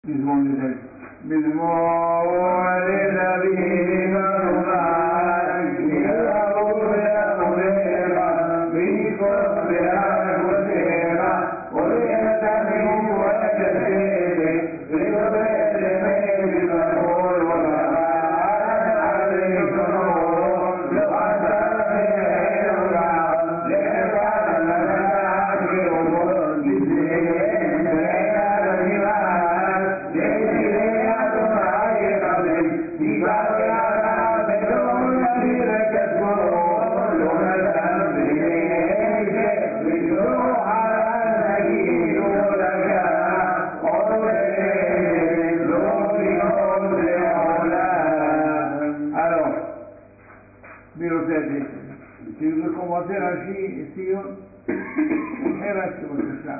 מזמור לדוד. מזמור לדוד אדוני, יבוא ויעבודך, ויתפוס ויעבודך, הולך תמיד ותצדק, ויורד אמת בכל עולמך, עד לשלום, לא עשה אלוהיך, לחברת נתן כרומות, תזדהן בעיניו הנמעט, לצידי אדוני יכבד, דיברתי עליו ולא יביא כספו, לא נתן בנשק, ולא עלה נגידו לקח, עובד לא יעוד לעולם. Alors, mi lo senti? Si vuole commenter Rashi, Sion? Rashi, בבקשה.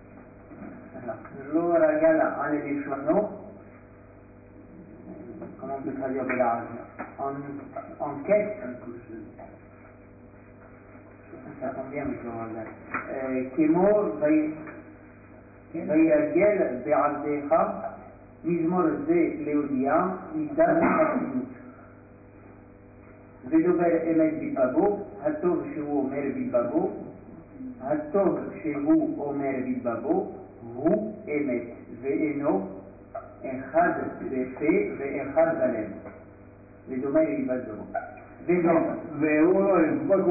לא רגל על לשונו, comment on peut traduire Bélaz, en quête, ça tombe bien avec le regard, כמו ויגל בעבדיך, מזמור זה להודיע, מידת חסינות. ודובר אמת בלבבו, הטוב שהוא אומר בלבבו, הטוב שהוא אומר בלבבו, הוא אמת, ואינו אחד בפה ואחד בלב, ודומה להיבדו. והוא לא,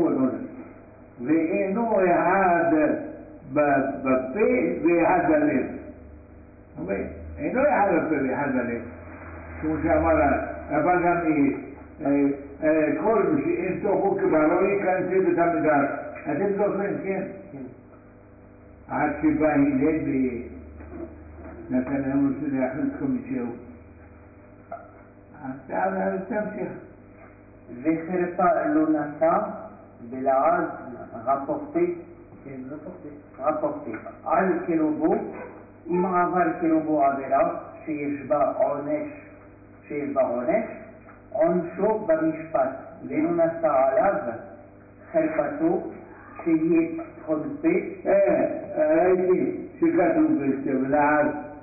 ואינו אחד בפה ואחד בלב. אינו אחד בפה ואחד בלב. כמו שאמר אבל גם כל שאין תוכו כברו ייכנס בית המקדש. אתם זוכרים, כן? עד שבא הלל נתן להם להכניס חמישהו. תמשיך. וחרפה לא נשא ולעז רפורטי, על קרובו, אם עבר קרובו עבירה שיש בה עונש, עונשו במשפט, ולא נשא עליו חרפתו שיהיה פתחון פה. ראיתי שכתוב ולעז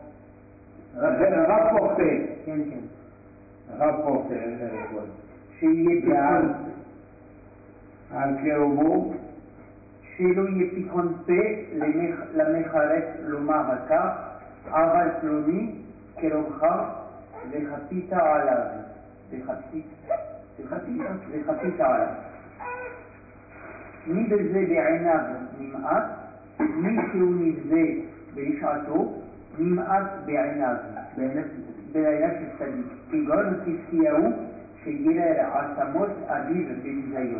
רפורטי. כן. רפורטי, אין לכל. שיהיה פתחון על קרובו, שלא יהיה פתחון פה למחרף לומר כך, אבל פלוני קרובך וחפית עליו, וחפית עליו. מי בזה בעיניו נמעט, מי שהוא נבזה ברשעתו, נמעט בעיניו, בעיניו של צדיק, כגון צדקיהו שגרר עצמות אביו בביזיון.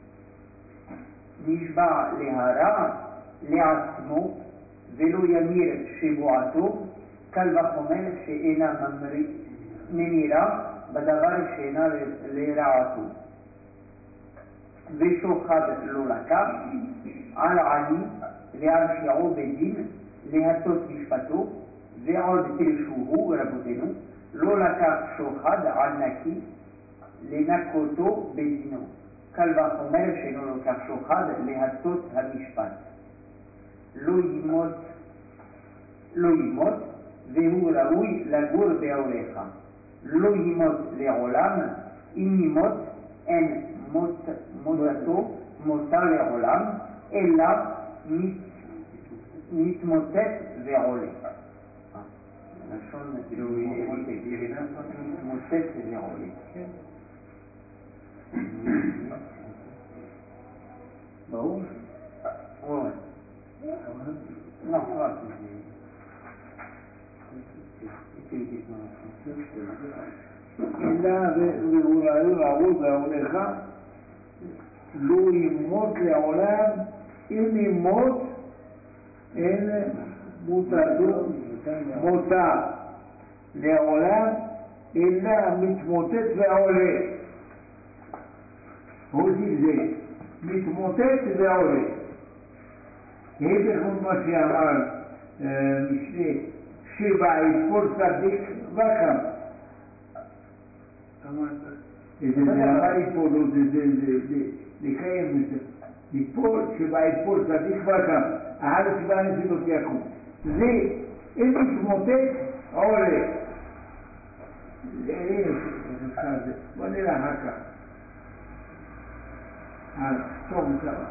נשבע להרע לעצמו ולא ימיר שבועתו, קל וחומר שאינה ממירה בדבר שאינה לרעתו. ושוחד לא לקח על עני להרשיעו בדין, להטות משפטו, ועוד פירשוהו רבותינו, לא לקח שוחד על נקי לנקותו בדינו. קל וחומר שאינו לוקח שוחד להטות המשפט. לא ימות והוא ראוי לגור בעורך. לא ימות לעולם, אם ימות אין מותה לעולם, אלא מתמוטט ועולה. לשון מתמוטט ועולה. ברור? Ouais. Non, ça va. אלא והוא ראוי בעולך, לא ימות לעולם, אם ימות אין מותה לעולם, אלא מתמוטט ועולה. הוסיף זה, מתמוטט ועולה. היפך מה שאמר משנה, שבע יתפול צדיק וקם. זה למה יתפולו, זה לקיים את זה. יתפול, שבע יתפול צדיק וקם. אחר שבע נפילות יקום. זה, אם מתמוטט, עולה. בוא נראה אחר כך. טוב,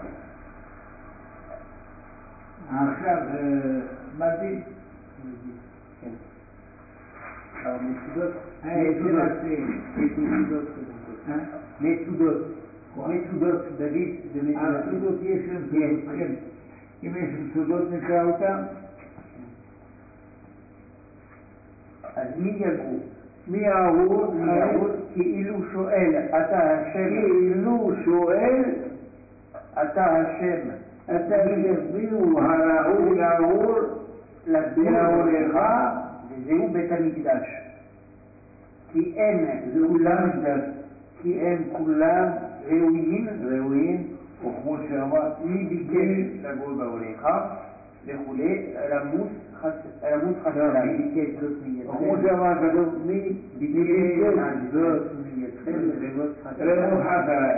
עכשיו, מדהים. כן. מצודות. מצודות, דוד ומצודות. המצודות יש להם מצודות, כן. אם יש מצודות נקרא אותם. אז מי יגור? מי ההוא? כאילו שואל, אתה השם. כאילו שואל, אתה השם. אתה השם. מי הוא הראוי להור? להורך? וזהו בית המקדש. כי אין כולם ראויים, וכמו שאמר, מי ביקש לגור בהורך וכולי, רמוס חסרי. וכמו שאמר כתוב, מי ביקש זאת רמוס חסרי.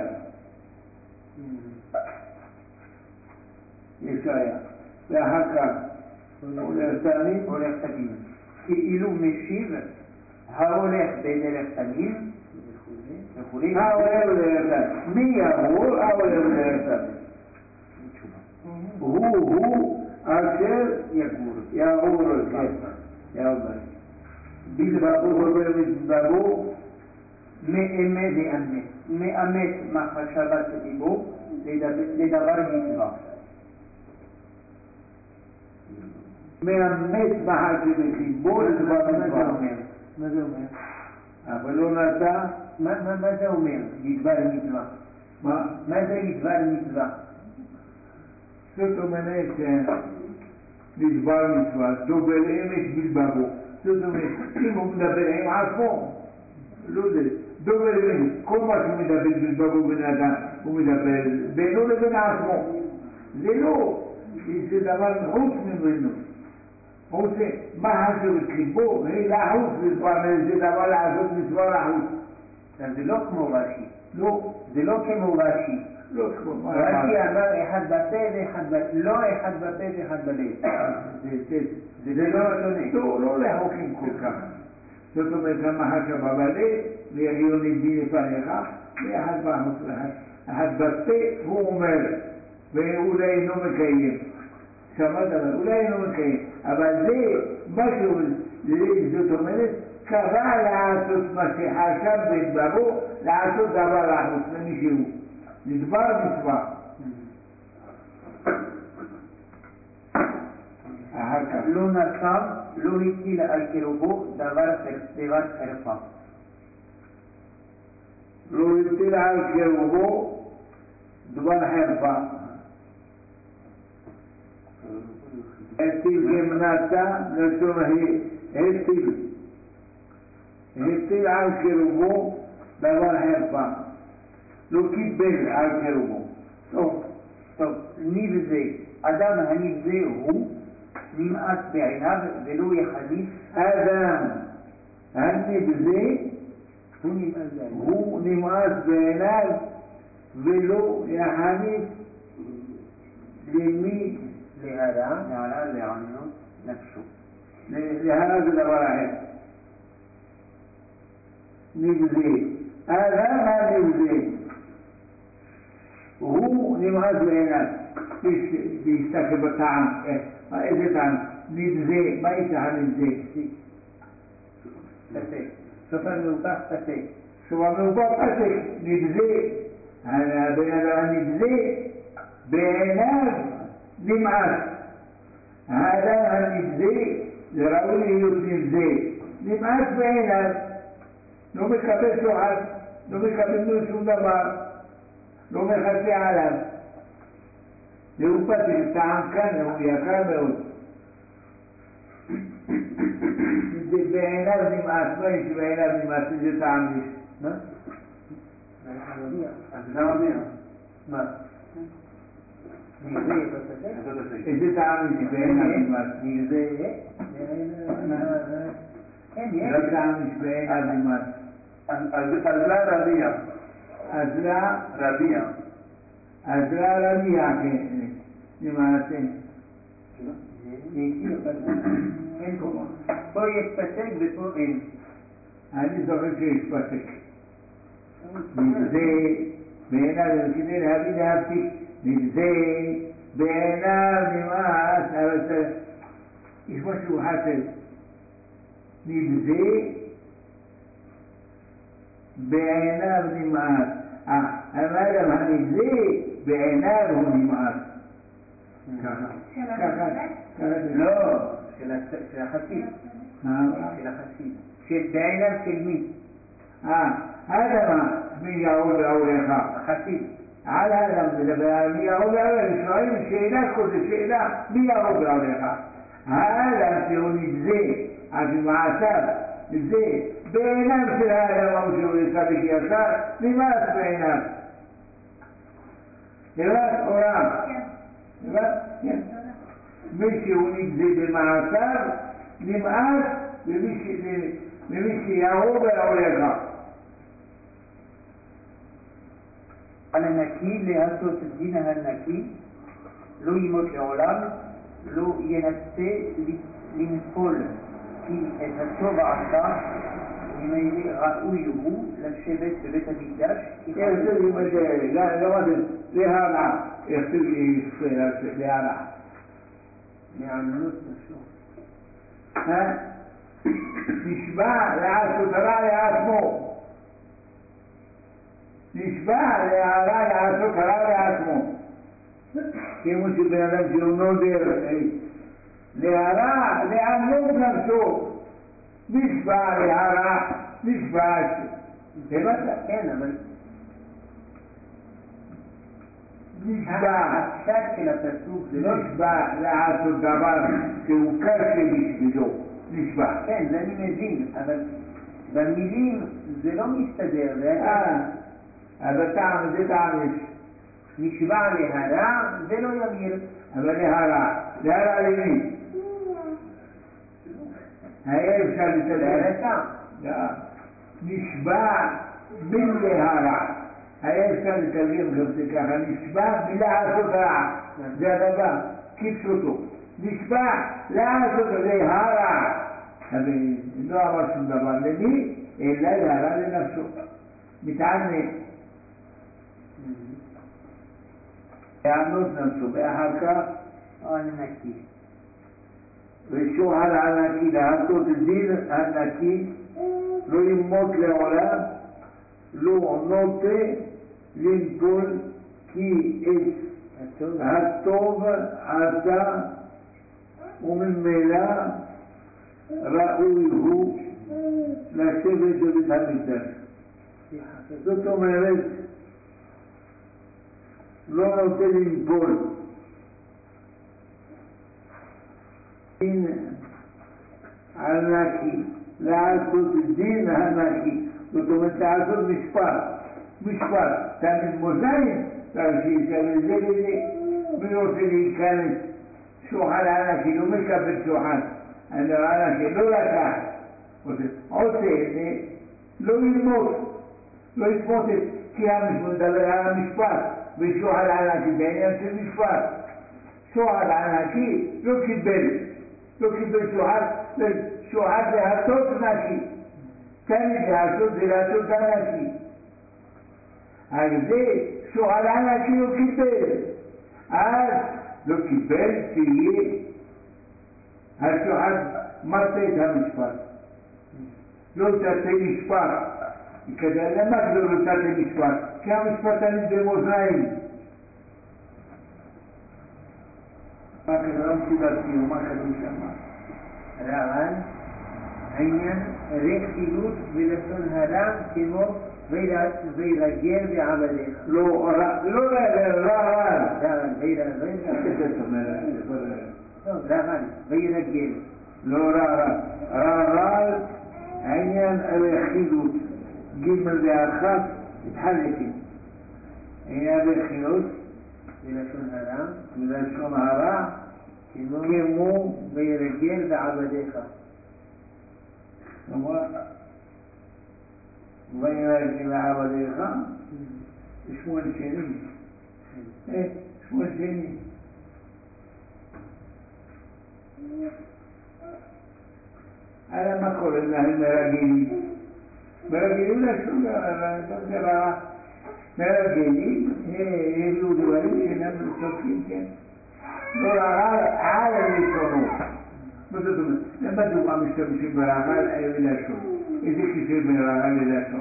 ישעיה. ואחר כך הולך תמים. כאילו משיב ההולך בדרך תמים וכולי. ההולך בדרך תמים. מי יעבור? ההולך בדרך תמים. הוא אשר יעבור. בלבבו דובר מצדבו מאמת מחשבת ליבו לדבר מצווה. מאמת מחשבת ליבו לדבר מצווה. מה זה אומר? אבל לא נעשה. מה זה אומר? לדבר מצווה. מה זה לדבר מצווה? זאת אומרת לדבר מצווה, דובר אמת בלבבו. זאת אומרת, אם הוא מדבר עם עצמו, לא זה, דובר אמת, כל מה שהוא מדבר בלבבו בן אדם, הוא מדבר בינו לבין עצמו. זה לא, זה דבר חוץ ממנו. הוא עושה, מה חשבת ליבו? לחוץ מצווה, זה דבר לעשות מצווה לחוץ. זה לא כמו רש"י. לא. זה לא כמו רש"י. לא כמו רש"י אמר אחד בפה ואחד בלב. לא אחד בפה ואחד בלב. זה לא שונה. לא רחוקים כל כך. זאת אומרת, המחשבה בלב, ויגיעו נגדי לפניך, ואחד בחוץ לאחד. אחד בפה הוא אומר, ואולי אינו מקיים. שמעת? אולי אינו מקיים. אבל זה משהו, זאת אומרת, קבע לעשות מה שחשב בלבבו, לעשות דבר לחוץ למישהו. לדבר מצווה. לא נקם, לא הטיל על קרובו דבר חרפה. לא הטיל על קרובו דבר חרפה. הטיל כמנתה, לשון הטיל על קרובו דבר חרפה. לא קיבל על קרובו. טוב, נבזה. אדם הנבזה הוא נמאס בעיניו ולא יחניף. אדם הנבזה הוא נמאס בעיניו ולא יחניף למי? להרע לענות נפשו. להרע זה דבר אחר. נבזה. אדם הנבזה הוא נמאס בעיניו. להסתכל בטעם. איזה טעם? נבזה. מה יש לך נבזה? פסק. סופר מאופך פסק. סופר מאופך פסק. נבזה. הבן אדם הנבזה בעיניו נמאס. האדם הנבזה זה ראוי להיות נבזה. נמאס בעיניו. לא מקבל שוחד. לא מקבל ממנו שום דבר. לא מחצה עליו. והוא פסק, טעם כאן, הוא יקר מאוד. זה בעיניו נמאס, מה יש בעיניו נמאס? איזה טעם יש? מה? אז גם אומר. מה? נבזה בפסק? איזה טעם יש בעיניו נמאס? נבזה? איזה טעם יש בעיניו נמאס? אזלה רביע. אזלה? רביע. אזלה רביע, כן. נמאס. זה אין קומה. פה יש פסק ופה אין. אני זוכר שיש פסק. נבזה בעיניו, כדי להבין להפסיק, נבזה בעיניו נמאס, אבל יש משהו חסר. נבזה בעיניו נמאס. האדם הנבזה בעיניו הוא נמאס. ככה. לא, של החסיד. של החסיד. בעיניו של מי? האדם מי יעול לעולך. החסיד. על האדם מדבר על מי יעול לעולך. שואלים שאלה כזאת, שאלה מי יעול לעולך. האדם שהוא נבזה על מעשיו, נבזה בעיניו של האדם שהוא צדיק ישר, נמאס בעיניו. הבנת עולם? כן. מי שהוא נבזה במעשיו, נמאס ומי שיעור בעולך. על הנקי להטות את דין הנקי, לא ימות לעולם, לא ינסה לנפול, כי את הטוב עשה, וממילא ראוי הוא לשבת בבית המקדש. למדתם, להרע, יכתוב להרע. לענות נפשו. נשבע לעשות רע לעצמו. נשבע להרע לעשות רע לעצמו. כמו שבן אדם שהוא נודר, להרע לענות נפשו. נשבע להרע, נשבע. כן, אבל נשבע. הפשט של הפסוק זה לא נשבע לעשות דבר שהוא קשה בשבילו. נשבע. כן, זה אני מבין, אבל במילים זה לא מסתדר. אבל טעם, זה טעם יש. נשבע להרע ולא ימיר. אבל להרע למי? היה אפשר לתרגם. נשבע מלהרע. היה אפשר לתרגם גם זה ככה. נשבע מלעשות רע. זה הדבר, כפשוטו. נשבע לעשות להרע. אבל לא אמר שום דבר למי, אלא להרע לנפשו. מתענה. לענות נפשו, ואחר כך הנקי. ושוחד הנקי, להטות דין הנקי, לא ימות לעולם, לא נוטה לנפול, כי את הטוב עשה, וממילא ראוי הוא לשבת בבית המקדש. זאת אומרת, לא נוטה לנפול. דין הנקי, לעשות דין הנקי, זאת אומרת לעשות משפט, תמיד מוזיים, שייקבל זה וזה, מי רוצה להיכנס שוחד הנקי, לא מקבל שוחד, הנקי לא לקח, עושה, לא ילמות, כי המשפט מדבר על המשפט, ושוחד הנקי זה עניין של משפט. שוחד הנקי לא קיבל שוחד להטות נקי. תמיד להטות זה להטות הנקי. אז זה שוחד הנקי לא קיבל. אז לא קיבל שיהיה השוחד מטה את המשפט. לא תעשה משפט. למה כדור לא תעשה משפט? כי המשפט תמיד במאזניים. מה כדרם סידרתי ומה כתוב שמה? רען, העניין רכילות ולשון הרע כמו וירגל בעבדיך. לא רען. רען, וירגל. לא רען, העניין רכילות. ג' ואחת התחלקים. העניין רכילות ולשון הרע כמו וירגל בעבדיך. כלומר, וירגל בעבדיך, שמואל שני. על מה קוראים להם מרגלים? מרגלים לשום דבר, מרגלים הביאו דברים שאינם צודקים, כן? לא רעל על לשונו. מה זאת אומרת? למה דוגמה משתמשים ברעל ולשון? איזה קשר בין רעל ללשון?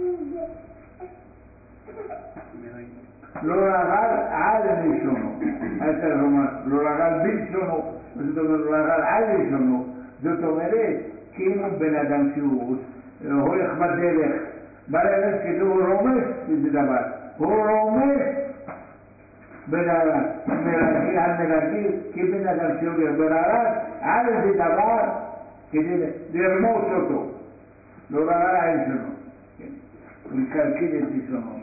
לא רעל על לשונו. אתה אומר, לא רעל בלשונו, זאת אומרת, לא רעל על לשונו. זאת אומרת, כאילו בן אדם שהוא הולך בדרך, בדרך כאילו הוא רומס איזה דבר. הוא רומס בן אדם, המרגל, כבן אדם שהולך ברעל על איזה דבר כדי לרמוס אותו. לא רעל על לשונו. הוא יקלקל את לשונו.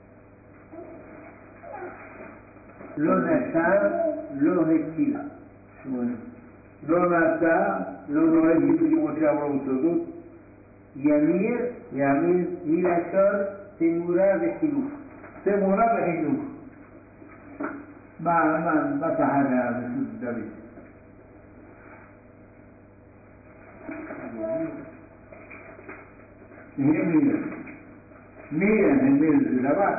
לא נשא, לא הציל. לא נשא, לא הציל, כמו שאמרו בסודות. ימיר היא לשון תמורה וחילוף. תמורה וחילוף. מה תחנה בסוד דוד? המיר זה דבר,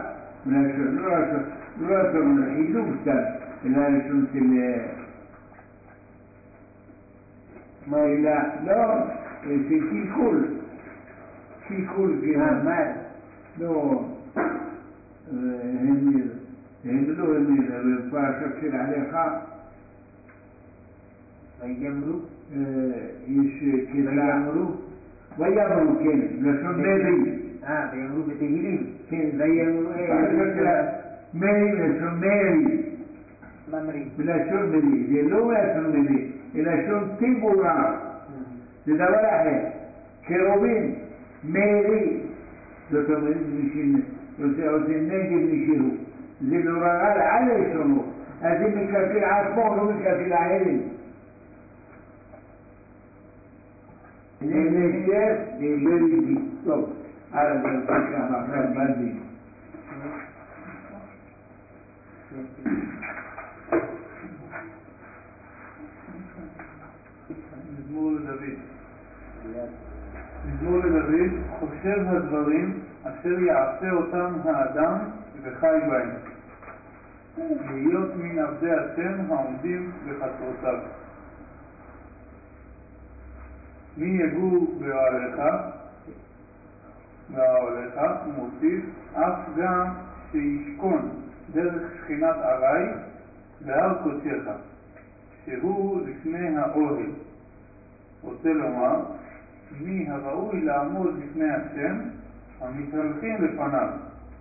לא לשון חילוף סתם, אלא לשון של... אלא, לא, של קלקול. קלקול, מר. לא, המיר, בפרשת של עליך, ויאמרו? יש ויאמרו, כן, לשון מרי. ויאמרו בתהילים. כן, ויאמרו מרי, לשון מרי. ממרי. בלשון מרי, זה לא לשון מרי, זה לשון תמורה. זה דבר אחר. קרובים, מרי. זאת אומרת, מי שעושה נגד מישהו. זה לא רעל על לשונו. אז זה מקלקל עצמו, לא מקלקל אחרים. זה נשאר לרידי. טוב, אז נמשיך עכשיו בדין. מזמור לדוד, חושב הדברים אשר יעשה אותם האדם וחי בהם, להיות מן עבדי השם העומדים בחצרותיו. מי יגור באוהליך, ומוסיף, אף גם שישכון דרך שכינת ערי בהר קודשך, שהוא לפני האוהל. רוצה לומר, מי הראוי לעמוד לפני השם המתהלכים לפניו.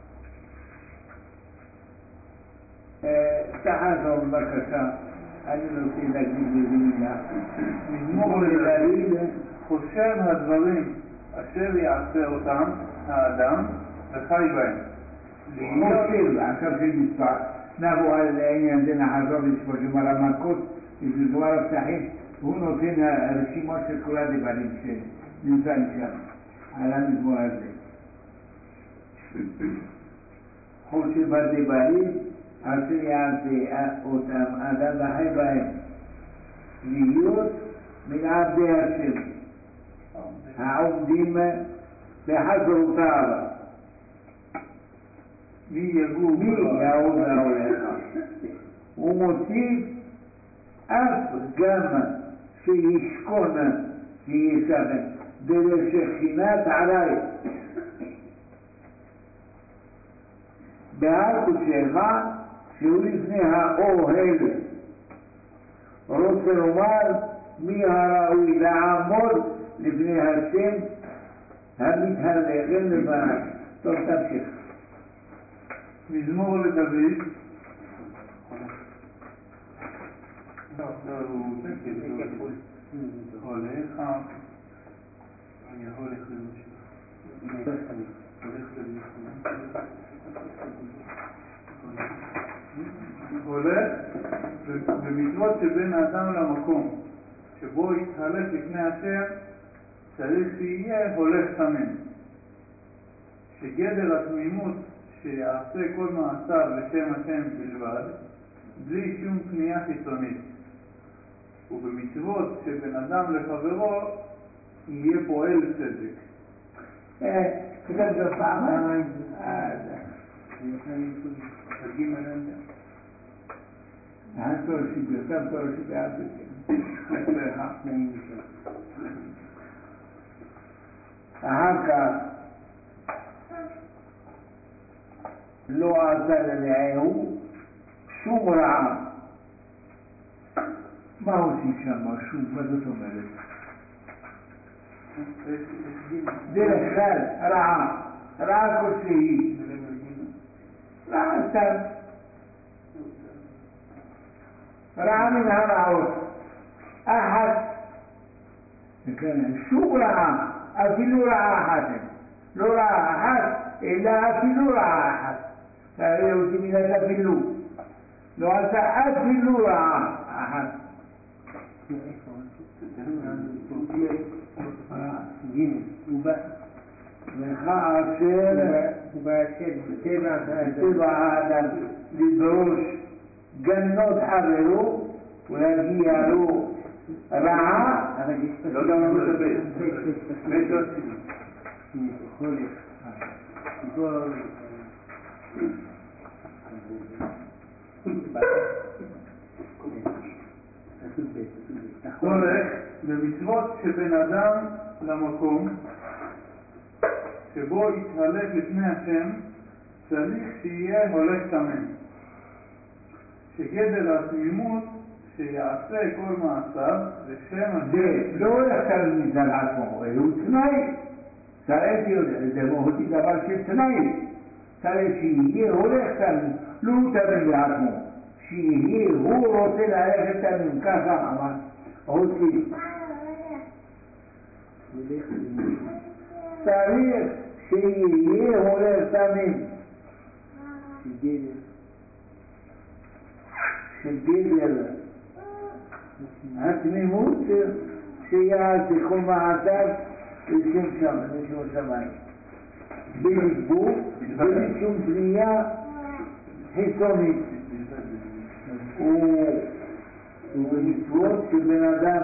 תחזור בבקשה, אני רוצה להגיד בזה מילה. מזמור לדוד, חושב הדברים אשר יעשה אותם האדם וחי בהם. חושב, עכשיו של מספר, נבוא על העניין זה נחזור לשמור גמרא מכות, גמרא פתחים, הוא נותן הרשימה של כל הדברים שנמצאים שם, על המזמור הזה. חושב הדברים אשר יעשה אותם אדם וחי בהם, להיות מן עבדי השם העומדים בחצרותיו. מי יגור יעוד באוהליך. הוא מוסיף אף גם שישכון, שישכן דרך שכינת ערי בהר קודשך, שהוא לפני האוהל. רוצה לומר, מי הראוי לעמוד לפני השם המתהלכים לפניו. טוב, תמשיך. מזמור לדוד, הוא הולך, אני הולך למשהו, הולך במצוות שבין האדם למקום שבו יתהלך לפני השם, צריך שיהיה הולך סמן, שגדר התמימות שיעשה כל מעשיו לשם השם בלבד, בלי שום פנייה חיצונית. ובמצוות שבין אדם לחברו יהיה פועל צדק. כתב גם פעמיים. התור שבכתב תור שבעל בכן. אחר כך לא עשה לרעהו שום רעה. מה עושים שם? שום, מה זאת אומרת? דרך כלל רעה, רעה כלשהי, רעה סתם, רעה מן הרעות, אחת, שום רעה, אפילו רעה אחת, לא רעה אחת, אלא אפילו רעה אחת. תראה אותי מילת אפילו, לא עשה אפילו רעה אחת. לך אשר בטבע האדם לדרוש גנות חברו ולהגיע לו רעה, לא גם לא מקבל. צורך במצוות שבין אדם למקום שבו יתהלך לפני השם צריך שיהיה הולך תמן, שגדר התמימות שיעשה כל מעשיו לשם השם. לא הולך תמן מצד עצמו, הוא תנאי, צריך זה מהותי דבר של תנאי, צריך שיהיה הולך תמן, לא תמן לעצמו, שיהיה הוא רוצה ללכת תמן, ככה אמר אותי. צריך שיהיה הולך תמים, שגדר התמימות שיעשה כל מעשיו לשם שמיים, בליבו ובשום פנייה חיצונית, ובמצוות שבן אדם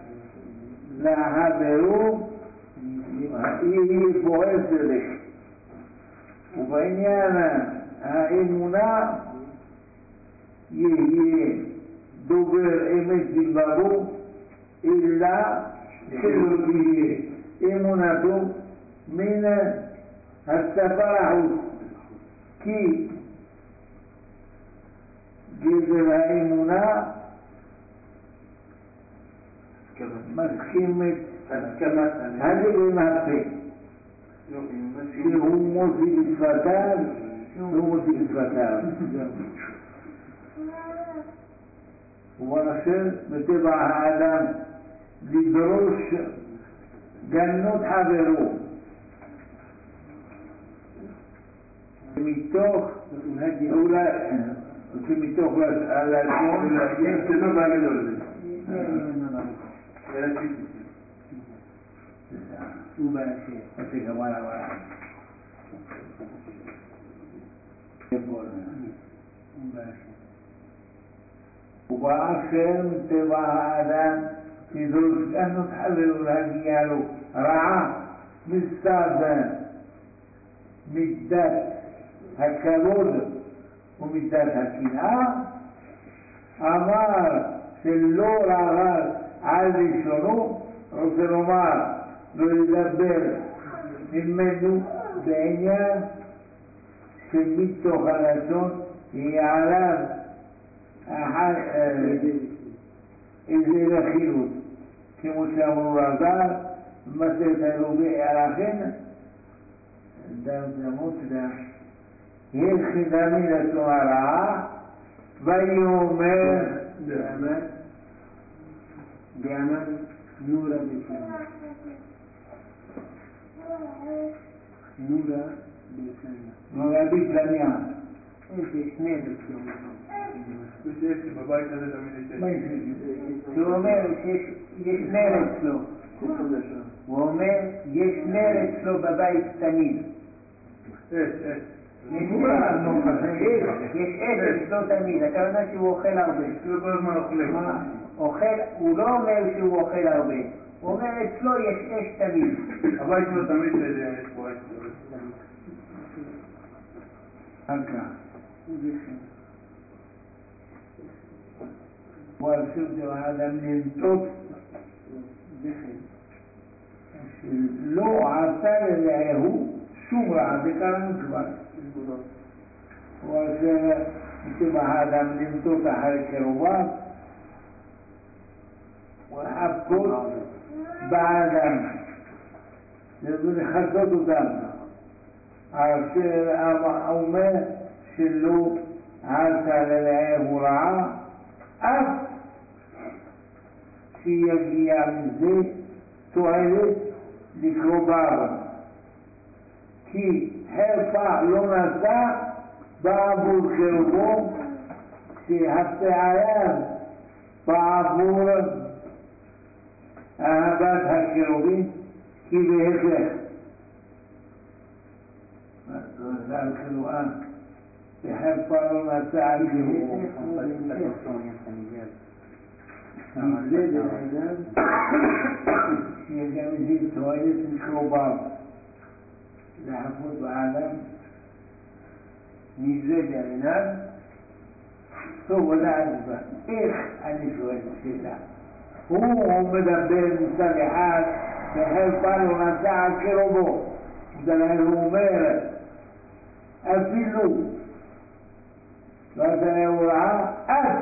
לחברו יהיה פועל צדק, ובעניין האמונה יהיה דובר אמת בלבבו, אלא שלא תהיה אמונתו מן השפה לחוץ, כי גדר האמונה מסכימת הלב עם הפה, שהוא מוציא בשפתיו, ומאשר בטבע האדם לדרוש גנות חברו מתוך מתוך הלשון שלא בגדול ובאשר מטבע האדם לדרוש גנות חברו להגיע לו רעה מצד מידת הכבוד ומידת הקנאה, אמר שלא רעל על לשונו, רוצה לומר לא לדבר ממנו בעניין שמתוך הלשון יהיה עליו איזה רכילות, כמו שאמרו רז"ל במסכת עירובין ערכין הכי דמי לשון הרעה, ויאמר בעמל נורה בפלניה, נורה בפלניה, איזה שני אצלו. בבית הזה תמיד יש הוא אומר שיש נר אצלו, הוא אומר יש נר אצלו בבית תמיד, יש אש אצלו תמיד, הכוונה שהוא אוכל הרבה, כל הזמן אוכלים. הוא לא אומר שהוא אוכל הרבה, הוא אומר, אצלו יש אש תמיד. הבית שלו תמיד יש בו אש. Acá. ועשו האדם לנטות שלא עשה לרעהו שום רע, זה קראנו כבר. ועשו האדם לנטות אחרי קרוביו ולחבקות באדם ולחזות אותם. אומר שלא עשה לרעהו רעה אף שיגיע מזה תועלת לקרוביו, כי חרפה לא נשא בעבור קרובו, שהפעליו בעבור אהבת הקרובים, כי בהכרח על קרואה בחרפה לא נשא על נגזה בעיניו שיגיע מזה תועלת לקרוביו, לחפות באדם נגזה בעיניו. טוב, עולה הצבא, איך אני שואל שאלה? הוא מדבר מצד אחד בחרפה לא נשא על קרובו, הוא אומר אפילו לא עשה להו רעה אז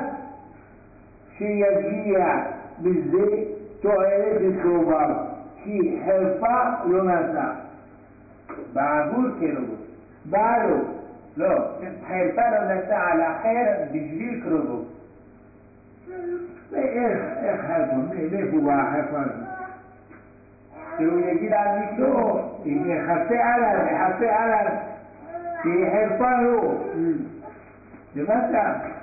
שיגיע בזה תועלת לקרוביו, כי חרפה לא נשא בעבור קרובו. בעלו. לא, חרפה לא נשא על אחר בשביל קרובו. איך חרפה? מאיפה באה החרפה הזאת? שהוא יגיד על מי לא, אם יחסה עליו שהיא חרפה לו. למדת?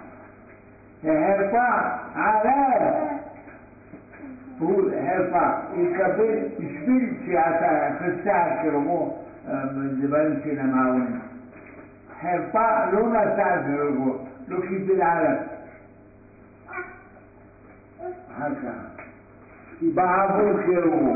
חרפה עליו, הוא חרפה יקבל בשביל שעשה חסה על קרובו דברים שאינם העונים. חרפה לא נשא על קרובו, לא קיבל עליו. אחר כך כי בעבור קרובו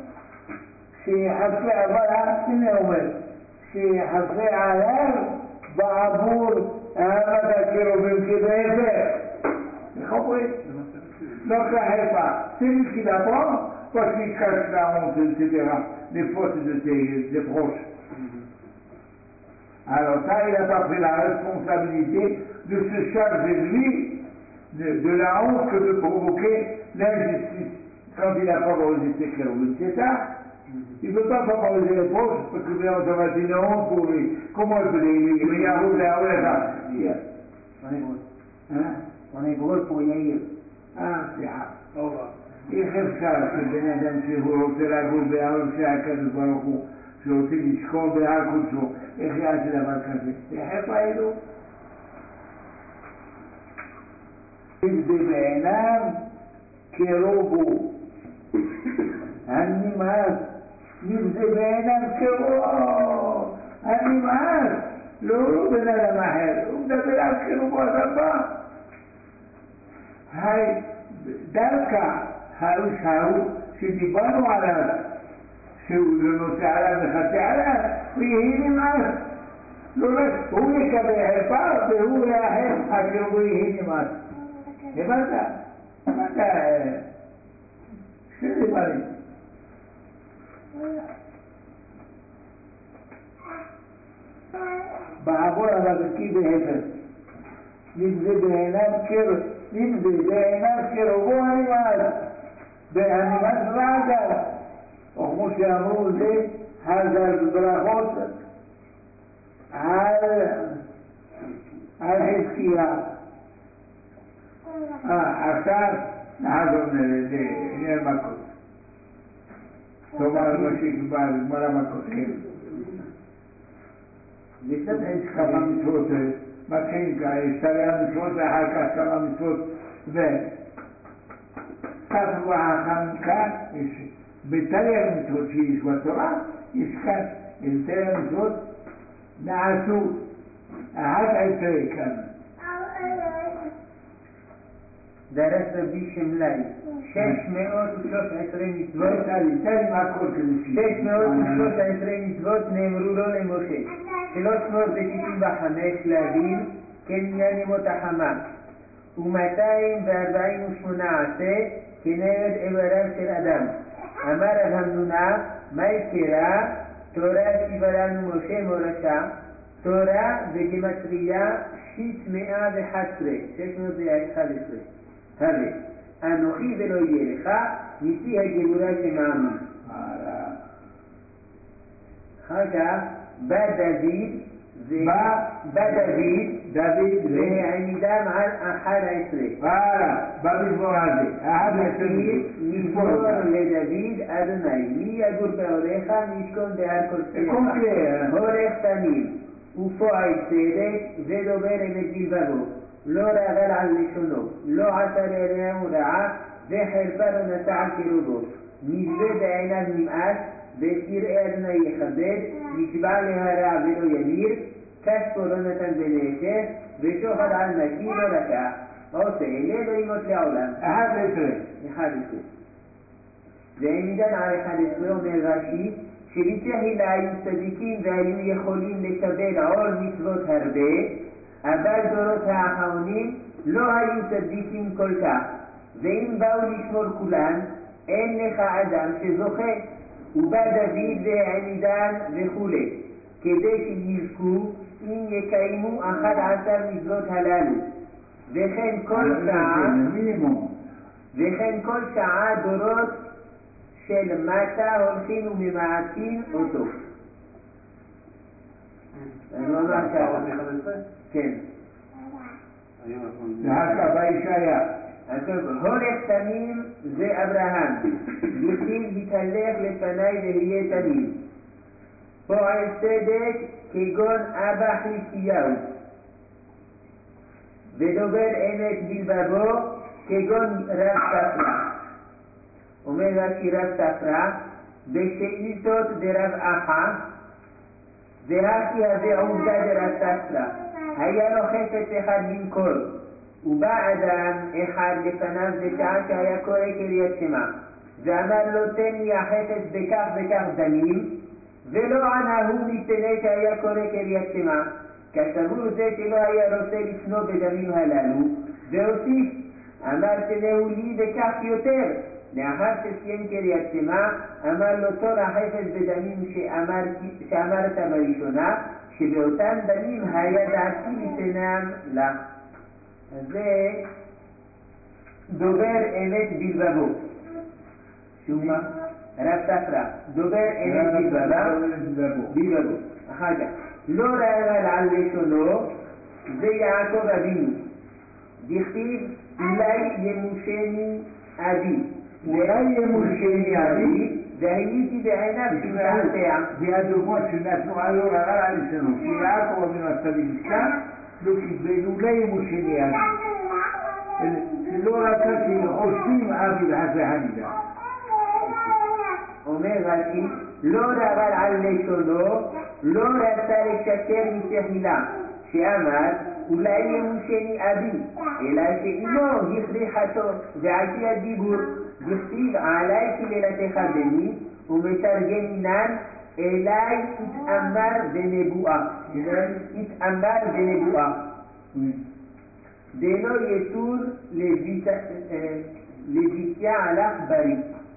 שיחפה, אבל הנה אומר שיחפה עליו בעבור אהבת הקרובים כבהפך. איך אומרים? לא כחרפה. celui qui l'apprend parce qu'il cache la honte, etc. les fautes de ses proches. Alors ça, il n'a pas pris la responsabilité de se charger lui de la honte que de provoquer l'injustice quand il a favorisé ses kérouvim. C'est ça? Il ne peut pas favoriser les proches parce que bien ça va être une honte pour lui. Comment il peut les mais il y a un roule là, on est gros pour Yair. סליחה. איך אפשר שבן אדם שהוא רוצה לגור בהר שהקדוש ברוך הוא שרוצה לשכון בהר קודשו, איך יעשה דבר כזה? איך פעלו? נגזה בעיניו קרובו, הנמאס, נגזה בעיניו קרובו, הנמאס, לא בן אדם אחר, הוא מדבר על קרובו הדבר. היי, דווקא האיש ההוא שדיברנו עליו, שהוא לא נושא עליו וחצה עליו, ויהי נמאס. לא רק, הוא יקבל חרפה והוא לאחר, הקרובו יהי נמאס. הבנת? שני דברים. בעבור הרבקי בהפך. נגזה בעיניו קרובו הנמאס, והנמאס רגל, או כמו שאמרו זה הזל בברכות על חזקיה. עכשיו נעזור לעניין מכות. תאמר מה שיקבע בגמרא מכות, כן. יש כמה מצוות, מתחילים כאלה, יש תרי המצוות ואחר כך כמה מצוות וכתבו החכמים כאן, יש בתרי המצוות שיש בתורה, יש כאן תרי המצוות נעשו 11 כאן. דרש רבי שמלאי 613 מצוות, תן לי מהכל כדי 613 מצוות נאמרו לו למשה, 395 שלבים כמניין ימות החמה, ו248 כנגד איבריו של אדם. אמר רב המנונה, מה יקרה? תורה שיבה לנו משה מורשה, תורה בגימטריה 611, 611. הווה, אנוכי ולא יהיה לך, מפי הגבורה שמאמין. אחר כך, בא דוד והעמידם על 11. במזמור הזה, 11 מזמור לדוד אדוני, מי יגור באוהליך, מי ישכון בהר קודשך, הולך תמים ופועל צדק ודובר אמת בלבבו, לא רגל על לשונו, לא עשה ידהו רעה וחרפה לא נשא על קרובו, נזווה בעיניו נמאס ואת יראי אדוני יכבד, נשבע להרע ולא ימיר, כספו לא נתן בנשך ושוחד על נקי לא לקח, עושה אלה לא ימות לעולם. 11. והעמידן על 11 אומר רש"י, שבתחילה היו צדיקים והיו יכולים לקבל עול מצוות הרבה, אבל דורות האחרונים לא היו צדיקים כל כך, ואם באו לשמור כולן, אין לך אדם שזוכה. ובא דוד והעמידן וכו', כדי שיזכו אם יקיימו 11 מצוות הללו, וכן כל שעה דורות של מטה הולכים וממעטים אותו. אני אומר ככה. כן. ואחר בישעיה. אז קודם כל, הולך תמים זה אברהם, דכתיב התהלך לפני ויהיה תמים. פועל צדק כגון אבא חזקיהו, ודובר אמת בלבבו כגון רב ספרא. אומר רש"י רב ספרא, בשאילתות דרב אחא, והכי הזה עובדה דרב ספרא, היה לו חפץ אחד למכור, ובא אדם אחד לפניו בשעה שהיה קורא קריאת שמע, ואמר לו תן לי החפץ בכך וכך דמים, ולא ענה הוא מפני שהיה קורא קריאת שמע, כסבור זה שלא היה רוצה לפנו בדמים הללו, והוסיף, אמר תנהו לי בכך יותר. לאחר שסיים קריאת שמע, אמר לו תור החפץ בדמים שאמרת בראשונה, שבאותם דמים היה דעתי ליתנם לך. אז זה דובר אמת בלבבו. שוב מה? רב ספרא, דובר אמת בלבבו. אחר כך, לא רגל על לשונו, זה יעקב אבינו. דכתיב, אולי ימושני אבי. והייתי בעיניו שמתעתע. זה הדוגמאות שנתנו על לא רגל על לשונו. שיעקב אבינו הצדיק שם, לא קיבלו לא ימושני אבי. שלא רצה שחושבים אבי וחס וחלילה. אומר רש"י, לא רגל על לשונו, לא רצה לשקר מתחילה, שאמר אולי ימושני אבי, אלא שאימו הכריחתו, ועל פי הדיבור דכתיב עלי קללתך בני, ומתרגמינן אלי התאמר בנבואה. דלא יתור לביתיה הלך בריא.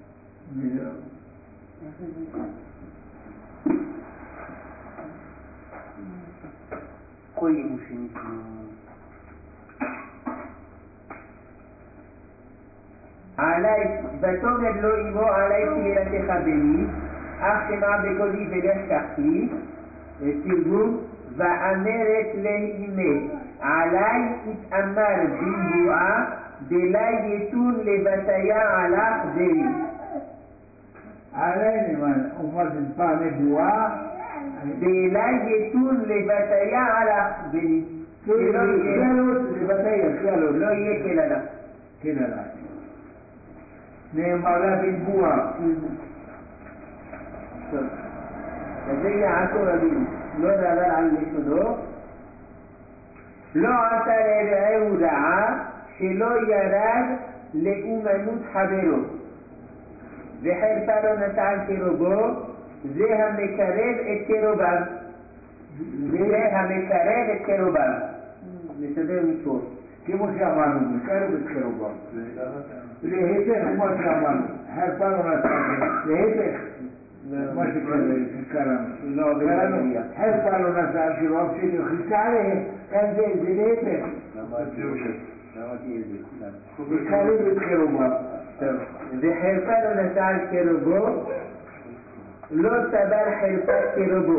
קוי מושני עלי, ותאמר לו אמו עלי קללתך בני, אך שמע בקולי ולך קחי. תרגום, ואמרת לאמי עלי התאמר בנבואה, דלה יתון לבתיה הלך בני. עלי אומרת פעם נבואה, דלה יתון לבתיה הלך בני. לא יהיה קללה. קללה. נאמר לה בנבואה. טוב. וזה יעקב אבינו, לא רגל על לשונו, לא עשה לרעהו רעה, שלא ירד לאומנות חברו, וחרפה לא נשא על קרובו, זה המקרב את קרוביו. זה המקרב את קרוביו. מסדר מצוות. כמו שאמרנו, מקרב את קרובו. להיפך כמו שאמרנו, חרפה לא נשא, להיפך מה שקראנו. חרפה לא נשא על קרובו שחיכה עליהם, כאן זה להיפך. למדתי את זה. מקרב את קרוביו. טוב, וחרפה לא נשא על קרובו, לא סבל חרפת קרובו.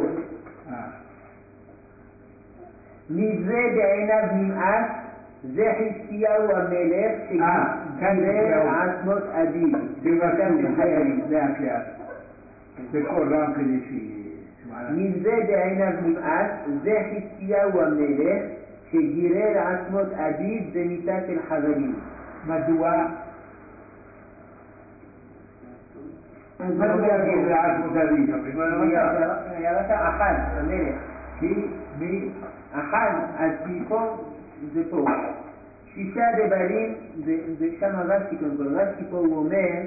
מזה בעיניו נמאס, זה חזקיהו המלך שגירר עצמות אביו. לאט לאט. בכל רם כדי שישמע. מזה בעיניו נמאס, זה חזקיהו המלך שגירר עצמות אביו במיטה של חבלים. מדוע? מדוע גירר עצמות אביו? ירתה אחד, המלך. מי? אחד, אז פה זה פה. שישה דברים, ושם רש"י קודם כל, רש"י פה הוא אומר,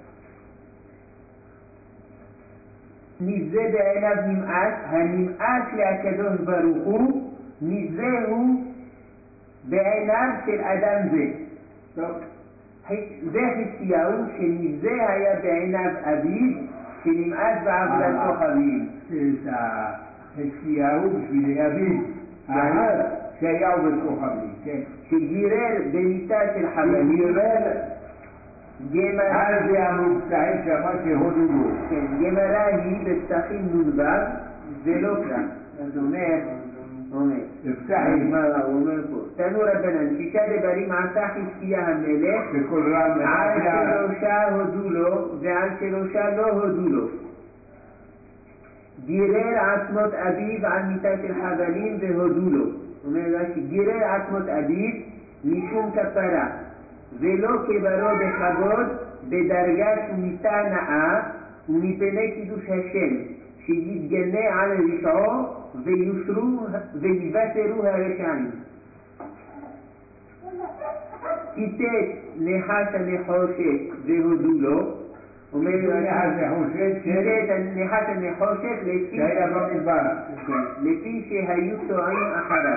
מזה בעיניו נמאס, הנמאס להקדוש ברוך הוא, מזה הוא בעיניו של אדם זה. טוב. זה חזקיהו, שמזה היה בעיניו אביו, שנמאס בעבודת כוכבים. חזקיהו בשביל אביו. שהיה עובד כוכבים, כן. שגירר במיטה של חבלים. גמרא. אז זה המובטעים שמה שהודו לו. כן, גמרא היא בפתחים נ"ו, זה לא קרא. אז אומר, בפתחים. הוא אומר פה, תנו רבנן, שישה דברים עשה חזקיה המלך, בכל רם, על שלושה הודו לו, ועל שלושה לא הודו לו. גירר עצמות אביו על מיטה של חבלים והודו לו. אומר רש"י, גירר עצמות אביו משום כפרה, ולא כברו בכבוד, בדרגה ומיטה נאה, ומפני קידוש השם, שיתגנה על רשעו ויוותרו הרשעים. ציטט נחש הנחושת והודו לו. אומר נחש הנחושת לפי שהיו טועים אחריו.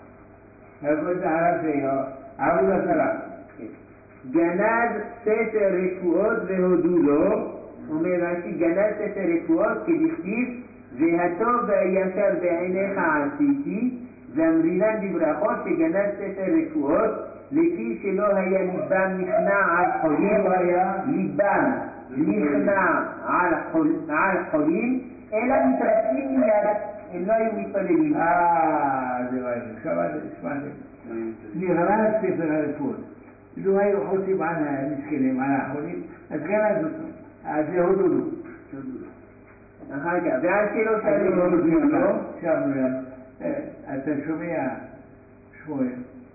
עבודה זרה. גנז ספר רפואות והודו לו. אומר רש"י, גנז ספר רפואות כדכתיב, והטוב והישר בעיניך עשיתי, ואמרינן בברכות שגנז ספר רפואות, לפי שלא היה ליבם נכנע על חולים, ליבם נכנע על חולים, אלא מתרפאים מיד, הם לא היו מתפללים. זה ראינו, שמעתם. נכנע ספר הרפואות. לו היו חוצים על המסכנים, על החולים, אז גנז אותו. אז זה הודו לו. אחר כך, ועל שלושה לא הודו לו. שמנו להם, אתה שומע, שמואל,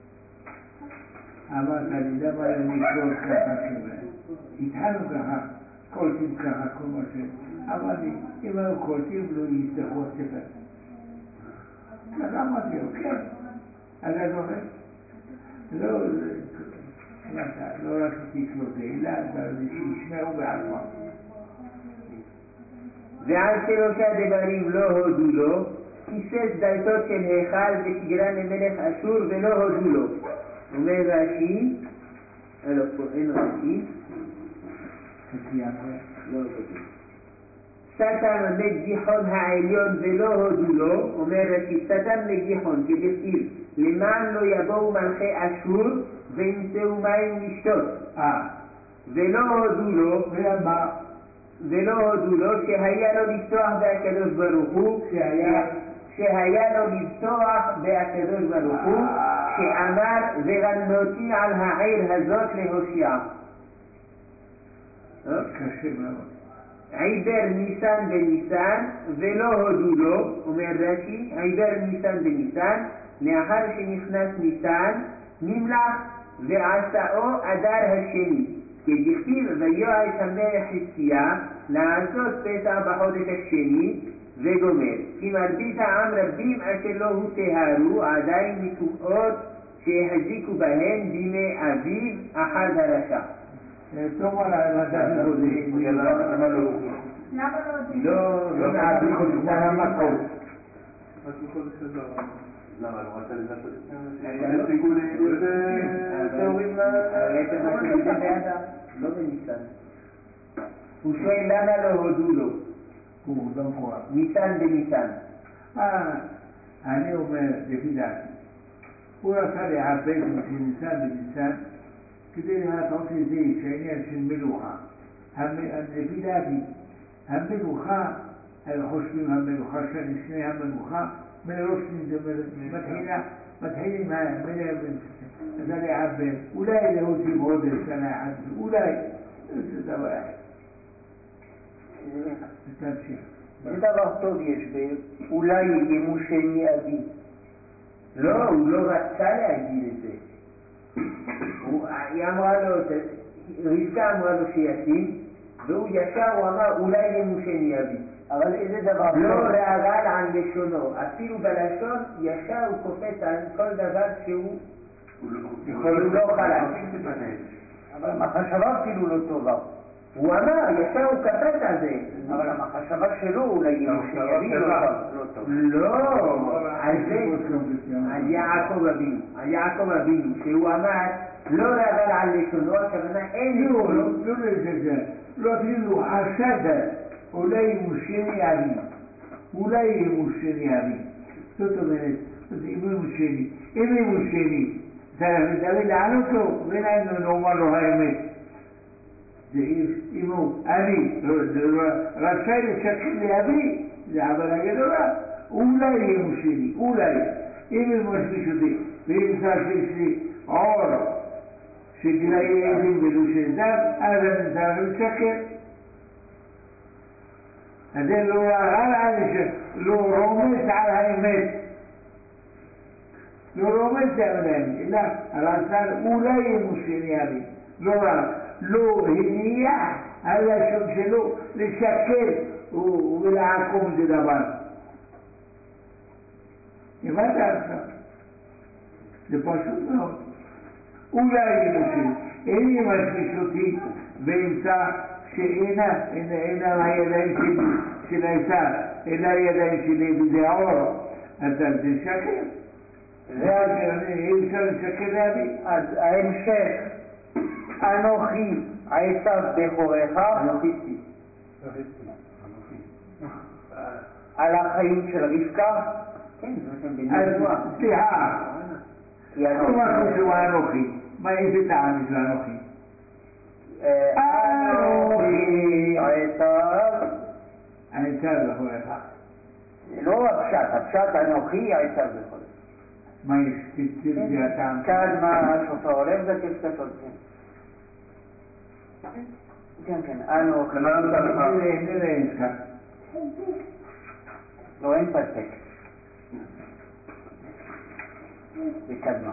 אמרת לי, למה לקרוא ככה שמואל? התחלנו ככה, קולטים ככה, כל מה ש... אמר לי, אם היו קולטים, לא יפתחו הספר. ככה אמרתי לו, כן. אז אתה זוכר? לא רציתי קלוטה, אלא שישמעו בעצמם. ועל שלושה דברים לא הודו לו, כיסס דלתות של היכל ושגרן למלך אשור ולא הודו לו. אומר רש"י, פה אין רש"י, לא כתוב. סתם מגיחון העליון ולא הודו לו. אומר רש"י, סתם מגיחון כדכתיב, למען לא יבואו מלכי אשור וימצאו מים לשתות. ולא הודו לו. ולא הודו לו שהיה לו לפתוח בהקדוש ברוך הוא, שהיה לו לפתוח בהקדוש ברוך הוא, שאמר ורנותי על העיר הזאת להושיע. קשה מאוד. עיבר ניסן בניסן ולא הודו לו. אומר רש"י, עיבר ניסן בניסן, לאחר שנכנס ניסן נמלח ועשאו אדר השני, כדכתיב ויועץ המלך חזקיה לעשות פסח בחודש השני וגומר, כי מרבית העם רבים אשר לא הוטהרו עדיין מטומאות שהחזיקו בהם בימי אביו אחז הרשע. תאמר על הדף הקודם. למה לא? לא מעביר כמו המכות. רק בחודש הזה. למה? לא רצה לנסות? לא. יפסיקו להיות טהורים בעצם מה שזה באדם, לא בניסן. הוא שואל למה לא הודו לו? הוא לא מפורט. ניסן בניסן. אני אומר, לפי דעתי, הוא רצה לעבד מניסן בניסן כדי להטעות את זה שהעניין של מלוכה. לפי דעתי, המלוכה, חושבים המלוכה, שני המלוכה, מראש מתחילים אז אני עבד, אולי להוסיף עוד שנה אחת, אולי, זה דבר אחר. תמשיך. זה דבר טוב יש אולי ימושני אבי. לא, הוא לא רצה להגיד את זה. היא אמרה לו, רבקה אמרה לו שישים, והוא ישר, הוא אמר אולי ימושני אבי. אבל איזה דבר לא טוב. רעל על לשונו, אפילו בלשון ישר הוא קופץ על כל דבר שהוא לא חלק. אבל המחשבה אפילו לא טובה. הוא אמר, ישר הוא קפץ על זה. אבל המחשבה שלו אולי ימושני אבי לא טוב. לא, על זה, על יעקב אבינו, שהוא אמר, לא רעל על לשונו, הכוונה אין לשונו. לא אפילו הסדר, אולי ימושני אבי. זאת אומרת, אם ימושני, צריך לדבר לענות לו, ואין נאמר לו האמת. אם הוא, אני, רשאי לשקר לאבי, זה עבודה גדולה, אולי ימושני, אם ימשמיש אותי, וימצא שיש לי עור שגילאי עדים ולא של דם, אז אני צריך לשקר. אז זה לא רומז על האמת. אלא רצה אולי ימושני אבי. לא הניח על השון שלו לשקר ולעקום את הדבר. הבנת עכשיו? זה פשוט מאוד. אולי ימושני. אם ימשמיש אותי וימצא שאינם הידיים של עשיו, אלא הידיים שלי וזה עור, אז זה שקר. אי אפשר לשקר לאבי. אז ההמשך, אנוכי עשיו בכורך, על החיים של רבקה. כן, זה לכם אז בנבואה. סליחה, לא משהו שהוא אנוכי. מה איזה טעם יש לאנוכי? אנוכי עשיו בכורך. לא הפשט אנוכי עשיו בכורך. מה יש? תרצי הטעם? קדמה שופר הולך זה כסקטות, כן, אנוכי. נראה עסקה. לא, אין פסק. זה קדמה.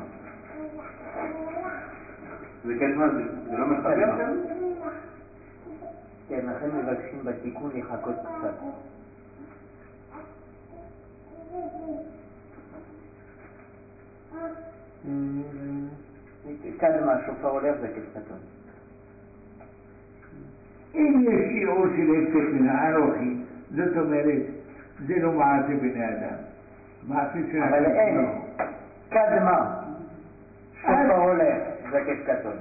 זה קדמה, זה לא מחבר שם? כן, לכן מבקשים בתיקון לחכות קצת. קדמה, שופר הולך זה כסקטות. אם יש שיעור של הפסק מן האנוכי, זאת אומרת, זה לא מעשה בני אדם. מעשה של אבל אין. קדמה, שופר הולך זה כסקטות.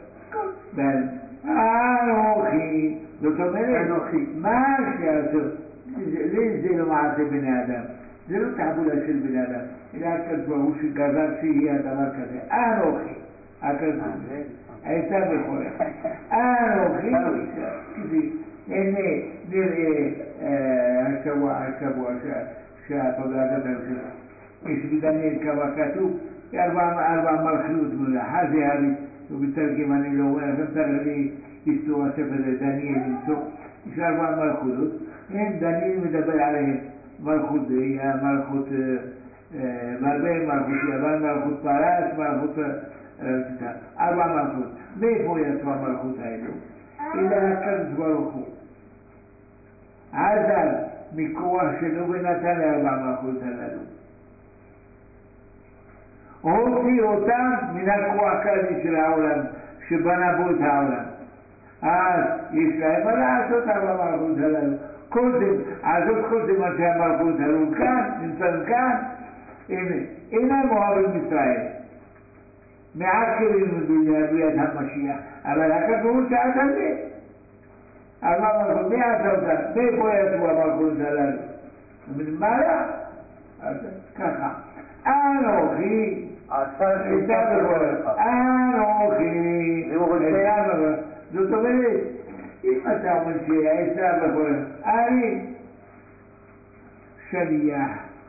אנוכי, זאת אומרת, מה שעשו, זה לא מעשה בני אדם. זה לא תעבודה של בני אדם, אלא הקדוש ברוך הוא שגזר שיהיה הדבר כזה. אנוכי, הקדוש ברוך הוא, עשיו בכורך. אנוכי, הנה נראה השבוע שהפגרת המשך. יש בדניאל כמה כתוב, ארבע מלכיות, חזי הרי, ובתרגם אני לא אומר, לכם צריך לי לסתור הספר דניאל למצוא, יש ארבע מלכויות, הם דניאל מדבר עליהם, מלכות דריה, מלכות ברבה, מלכות יוון, מלכות פרס, מלכות ארבע מלכות. מאיפה יצאו המלכות האלו? אלא הקדוש ברוך הוא עזר מכוח שלו ונתן לארבע מלכות הללו. הוציא אותם מן הקועקע של העולם, שבנה בו את העולם. אז יש להם מה לעשות על המלכות הללו. קודם, לעשות קודם מה שהמלכות הללו כאן, נמצאים כאן, אינם אוהבים ישראל. מעקרים ביד המשיח, אבל הכתוב שעת על זה. על מה המלכות, מי עשה אותם? מאיפה יצאו המלכות הללו? מלמעלה? ככה. אנוכי עשה בכל אנוכי עשה בכל. זאת אומרת, אם אתה אומר שעשה בכל, אני שליח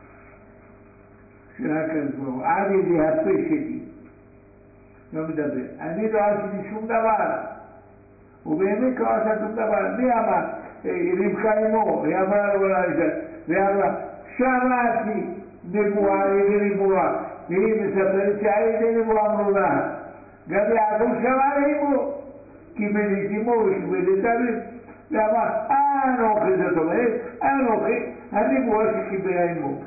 של הקדוש, עד ידי הפה שלי לא מדבר. אני לא עשיתי שום דבר, ובאמת לא עשה שום דבר. מי אמר? רבקה אמו, היא אמרה לו לאישה, והיא אמרה, שמעתי נבואה על ידי נבואה, והיא מספרת שעל ידי נבואה אמרו לה, גם יעקב שמע לאמו, קיבל את אמו וקיבל את אביו, ואמר, אנוכי, זאת אומרת, אנוכי, הנבואה שקיבלה אמו,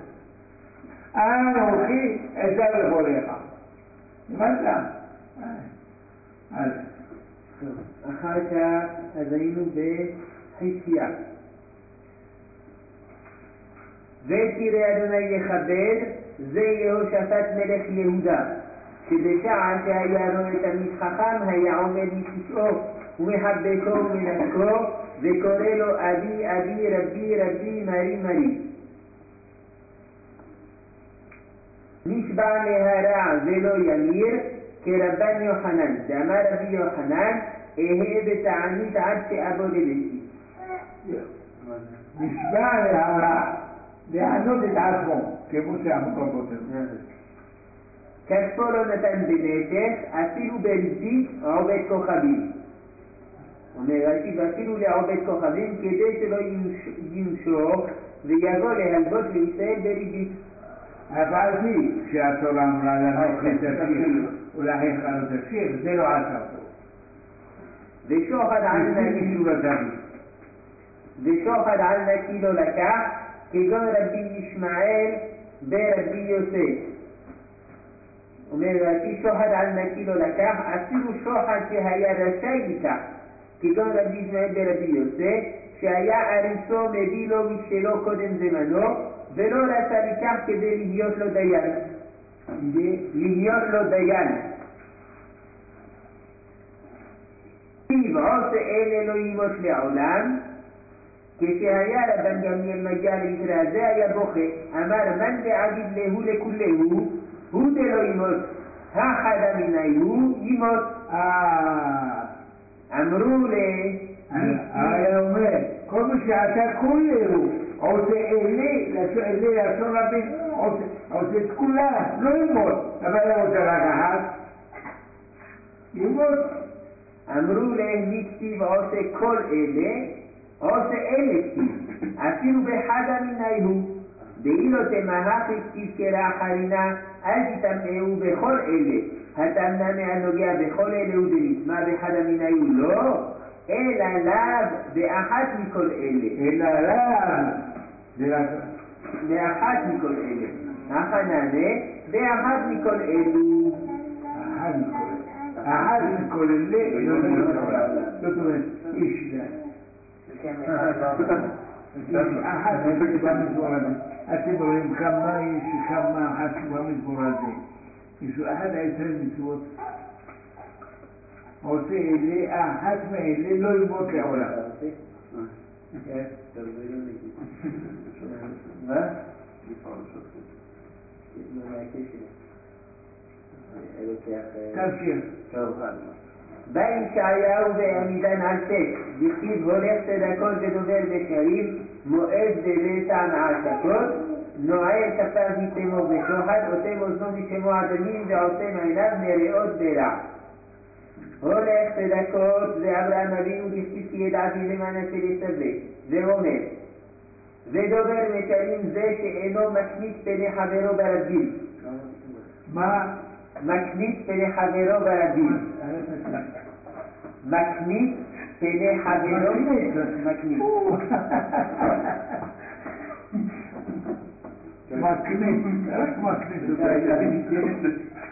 אנוכי עשה בכל אחד. הבנת? אחר כך אז היינו בחיזקיה. ותראה אדוני לכבד, זה יהושפט מלך יהודה, שבשעה שהיה רואה תלמיד חכם היה עומד מכיסאו ומחבקו ומנשקו וקורא לו אבי אבי רבי רבי מרי מרי. נשבע להרע ולא ימיר כרבן יוחנן, ואמר רבי יוחנן, אהיה בתענית עד שאבוא לביתי. נשבע להרע, לענות את עצמו, כמו שאמרו רבותינו. כספו לא נתן בנשך, אפילו בריבית עובד כוכבים. אומר רש"י, ואפילו לעובד כוכבים, כדי שלא ימשוך ויבוא להלוות לישראל בריבית. הפעלתי שהתורה אמרה לנוכרי תשיר ולאחיך לא תשיר, זה לא עשה אותו. ושוחד על נקי לא לקח, כגון רבי ישמעאל ברבי יוסף. אומר רש"י, שוחד על נקי לא לקח, אפילו שוחד שהיה רשאי לקח, כגון רבי ישמעאל ברבי יוסף, שהיה אריסו מביא לו משלו קודם זמנו, ולא רצה לקח כדי להיות לו דיין. להיות לו דיין. אם עושה אלה לא ימות לעולם, כשהיה רבן גמליאל מגיע למקרה הזה היה בוכה, אמר מן דעביד להו לכולהו, הוא דלא ימות, החד מיני הוא ימות. אמרו היה אומר, כל מי שעשה כולהו, עושה אלה לשון רבים, עושה את כולם, לא ימות, אבל הוא רוצה רק אחת, ימות. אמרו להם מי כתיב עושה כל אלה, עושה אלה כתיב, אפילו בחד מיני הוא. דאילו תמהך כתיב כרחרינה, אל תטמאו בכל אלה, התמנה מהנוגע בכל אלה הוא דנטמא בחד מיני הוא לא, אלא לאו באחת מכל אלה. אלא לאו באחת מכל אלה. החננה באחת מכל אלו. אחת מכל אלה, זאת אומרת, איש לה. אחת במזמור הזה. אתם רואים כמה יש, כמה חשוב במזמור הזה. יש אחד העשרה מצוות. עושה אלה, אחת מאלה לא ימות לעולם. כן, טוב, זה לא נגיד. מה? לא מהקשר. תמשיך. טוב. בא ישעיהו בעמידן על שש, דכתיב הולך צדקות ודובר בשרים, מועד דבטע מעשתות, נועל כפיו מתמו בשוחד, אוטם אוזנו משמוע דמים ועוצם עיניו מראות ברע. הולך צדקות זה אברהם אבינו דכתיב כי ידעתי למען אשר יסתבר, ואומר, ודובר בשרים זה שאינו מקנית פני חברו ברבים. מה? מקנית פני חברו ברבים. מקנית פני חברו. מקנית. מקנית. רק מקנית.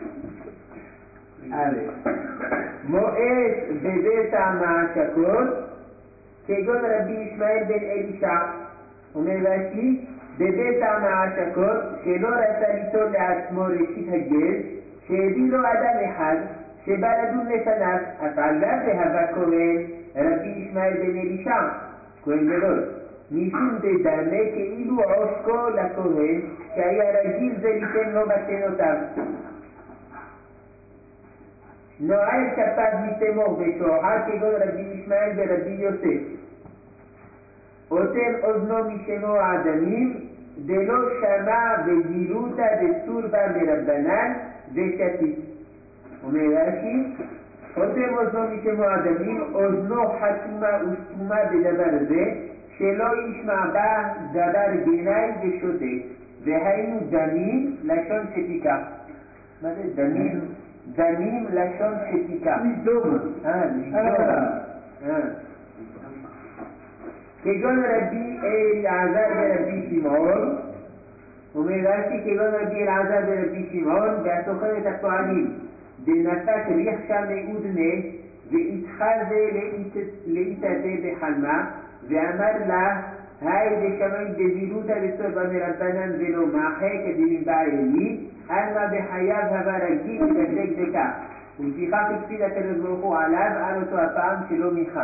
מואס בבית המעשקות כגון רבי ישמעאל בן אלישע. אומר רש"י, בבית המעשקות שלא רצה ליטול לעצמו ראשית הגז, שהביא לו אדם אחד שבא לדון לפניו, אף על גב והווה כהן רבי ישמעאל בן אלישע, כהן גדול, משום דדמה כאילו עושקו לכהן שהיה רגיל זה ליתן לו מתנותיו. נועל כפיו מתמוך בשוחד כגון רבי ישמעאל ורבי יוסף. אוטם אוזנו משמוע דמים דלא שמע בזילותא דצורבא מרבנן ושתית. אומר רש"י, אוטם אוזנו משמוע דמים, אוזנו חתומה וסתומה בדבר זה שלא ישמע בה דבר גנאי ושותק, והיינו דמים לשון שתיקה. מה זה דמים? דמים לשון שתיקה. לשדום. כגון רבי אלעזר ורבי שמעון. אומר רש"י, כגון רבי אלעזר ורבי שמעון והסוחר את הכהנים דנפק ריחשה מאודנה ואיתחזה לאיתתה בחלמה ואמר לה היי דשמיים דזילותא דצורבא מרבנן ולא מאחה כדמבעי לי אלמה בחייו הווה רגיל לדקדק בכך, ולפיכך הקפיד הקדוש ברוך הוא עליו על אותו הפעם שלא מיכה.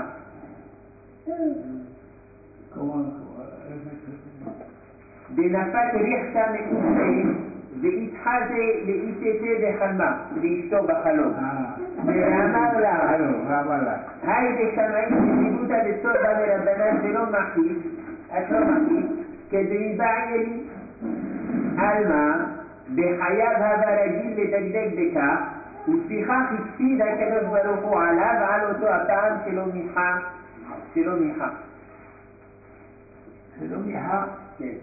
דנפק ריחשה מאודנה ואיתחזה לאיתתה בחלמה, לאשתו בחלום, ואמר לה היי דשמיים דזילותא דצורבא מרבנן ולא מחית, את לא מחית כדמבעי לי אלמה בחייו הווה רגיל לדקדק בכך, ולפיכך הקפיד הקדוש ברוך הוא עליו על אותו הפעם שלא מיכה. שלא מיכה. כן.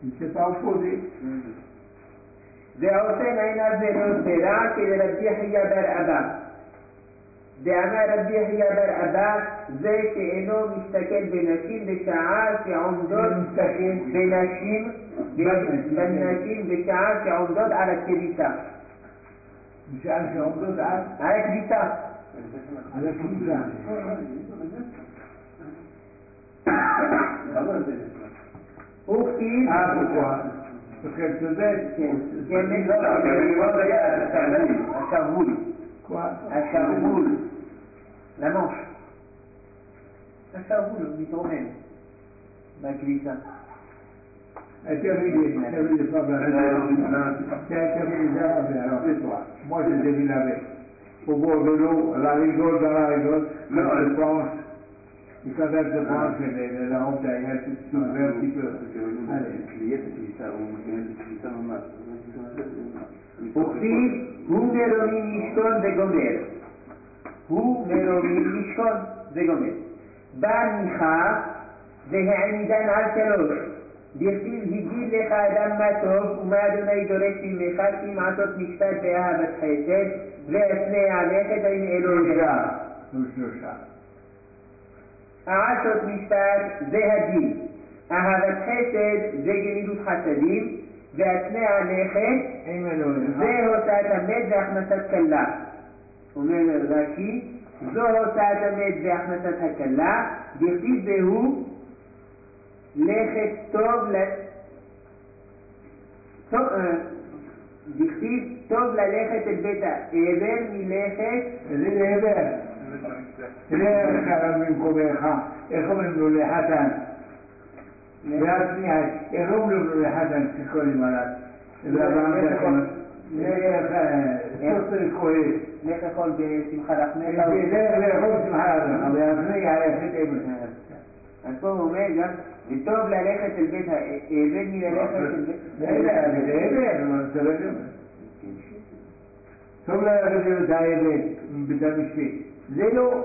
ועוצם עיניו מראות ברע כרבי יחיא בר אבא. דאמר רבי יחיא בר אבא זה שאינו מסתכל בנשים בשעה שעומדות בנשים בשעה שעומדות על הכביסה. בשעה שעומדות על הכביסה. על הכביסה. הוא כתיב בכן צודק. השרוול למוש, השרוול מתרומם בכביסה. תביא לי סבא, תביא לי זרע והרע, moi je devais laver au bord de l'eau, la rigole dans la rigole, quand elle penche, et quand elle se penche, la honte elle se soulève un petit peu. וכתיב הוא מרומין ישכון וגומר, הוא מרומין ישכון וגומר. בא מיכה והעמידן על שלוש, דכתיב הגיד לך אדם מה טוב ומה אדוני דורש ממך כי מעשות משפט ואהבת חסד והצנע לכת עם אלוהיך. העשות משפט זה הדין, אהבת חסד זה גמילות חסדים, והצנע לכת זה הוצאת המת והכנסת כלה. אומר רש"י, זו הוצאת המת והכנסת הכלה, דכתיב בהו לכת דכתיב טוב ללכת אל בית העבר מלכת לך במקומך, איך אומרים לו לחתן? והשנייה, איך אומרים לו לחתן שקוראים עליו? לך לאכול בשמחה רחמך. לך לאכול בשמחה רחמך, והשנייה ללכת אל. אז פה הוא אומר גם, וטוב ללכת אל בית העבד מללכת אל בית העבד. טוב ללכת אל בית העבד, בית המשפט. זה לא.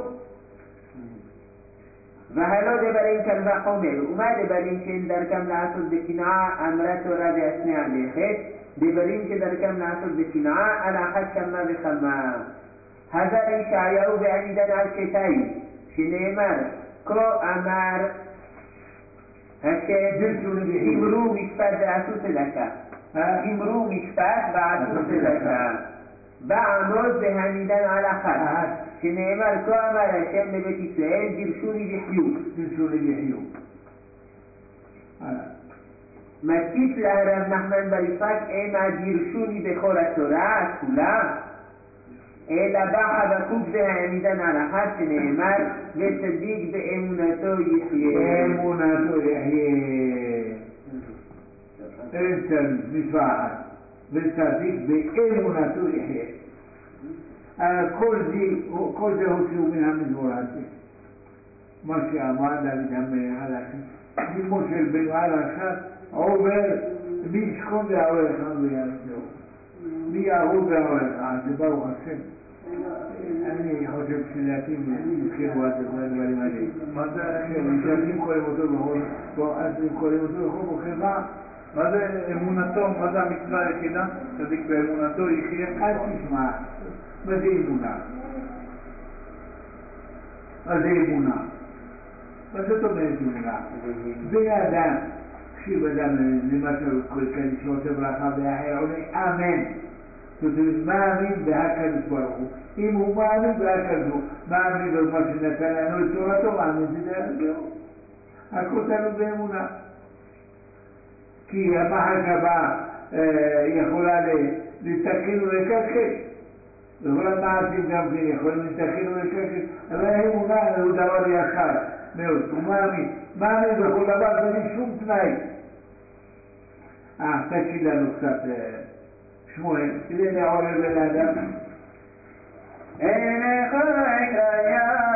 והלא דברים כאן וחומר, ומה דברים שאין דרכם לעשות בקנאה, אמרה תורה והצנע לכת, דברים שדרכם לעשות בקנאה, על אחת כמה וכמה. הזר ישעיהו ועמידן על שתיים, שנאמר, כה אמר השם, שמרו משפט ועשו צדקה. שמרו משפט ועשו צדקה. בעמוד בהעמידן על אחת, שנאמר כה אמר השם לבית ישראל דירשוני וחיו. דירשוני וחיו. מטיף לה רב נחמן בר יצחק אימה דירשוני בכל התורה כולה, אלא בא חבקוק והעמידן על אחת שנאמר וצדיק באמונתו יחיה. אמונתו יחיה. אין צדיק, מצווה אחת. וצדיק באמונתו יחיה. כל זה הוציאו מן המזמור הזה. מה שאמר דוד המלך על השם. דימו של בן על עכשיו עובר מי ישכון ועורך ויעזור. מי יעבור ועורך. זה ברוך השם. אני חושב שלעתים יזכרו את הדברים האלה. מה זה? כשאתם קוראים אותו בכל בוקר מה זה אמונתו? מה זה המצווה היחידה? צדיק באמונתו יחיה? אל תשמע. מה זה אמונה? מה זה אמונה? מה זאת אומרת אמונה? בן אדם, תקשיב אדם למשל כל כדי שעושה ברכה ואחר עונה אמן. זאת אומרת, מאמין בהקדוש ברוך הוא. אם הוא מאמין בהקדוש ברוך הוא, מאמין במה שנתן לנו את תורתו, מאמין זהו. הכל תלוי באמונה. כי המחשבה יכולה לתקן ולקלקל. וכל המעשים גם כן יכולים לתקן ולקלקל. אבל האמונה הוא דבר ישר מאוד. הוא מאמין בכל דבר בלי שום תנאי. תקשיב לנו קצת שמואל, כדי לעורר בן אדם. אינך קיים